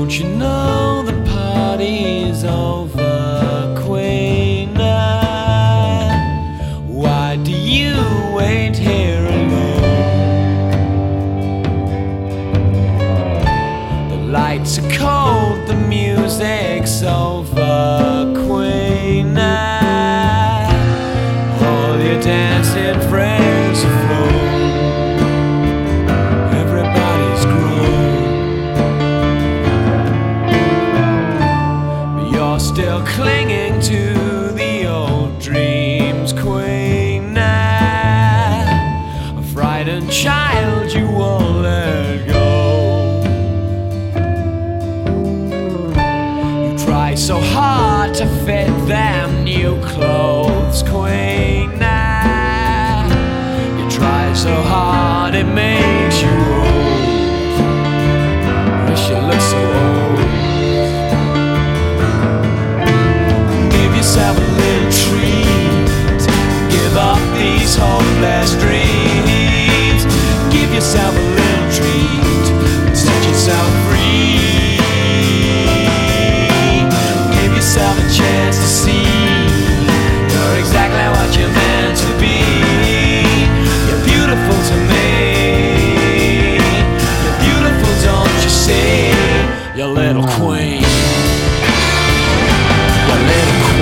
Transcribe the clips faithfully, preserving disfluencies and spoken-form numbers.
Don't you know the party's over, Queen Anne? Why do you wait here alone? The lights are cold, the music's over, Queen Anne. All your dancing friends are flown. Everybody's grown. Still clinging to the old dreams, Queen Anne. A frightened child, you won't let go. You try so hard to fit them new clothes, Queen Anne. You try so hard it makes you old. Wish you look so old. Yourself a little treat. Give up these hopeless dreams. Give yourself a little treat. Set yourself free. Give yourself a chance to see you're exactly what you're meant to be. You're beautiful to me. You're beautiful, don't you see? Your little queen. Your little queen.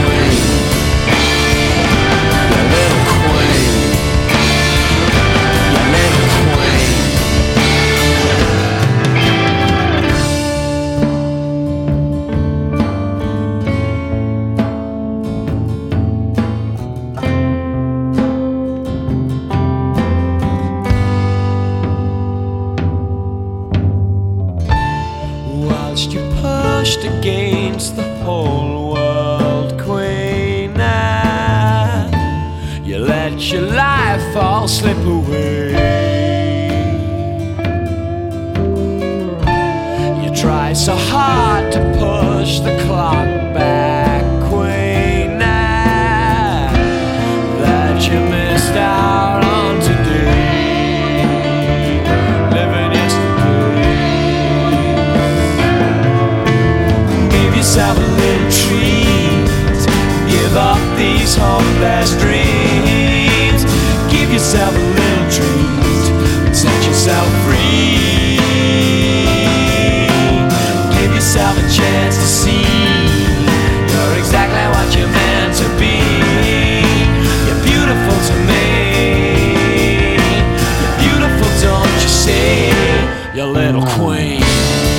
You pushed against the whole world, Queen Anne. You let your life all slip away. You try so hard to push the clock back, Queen Anne, that you missed out on today. Yourself a little treat. Give up these hopeless dreams. Give yourself a little treat. Set yourself free. Give yourself a chance to see you're exactly what you're meant to be. You're beautiful to me. You're beautiful, don't you see? Your little queen.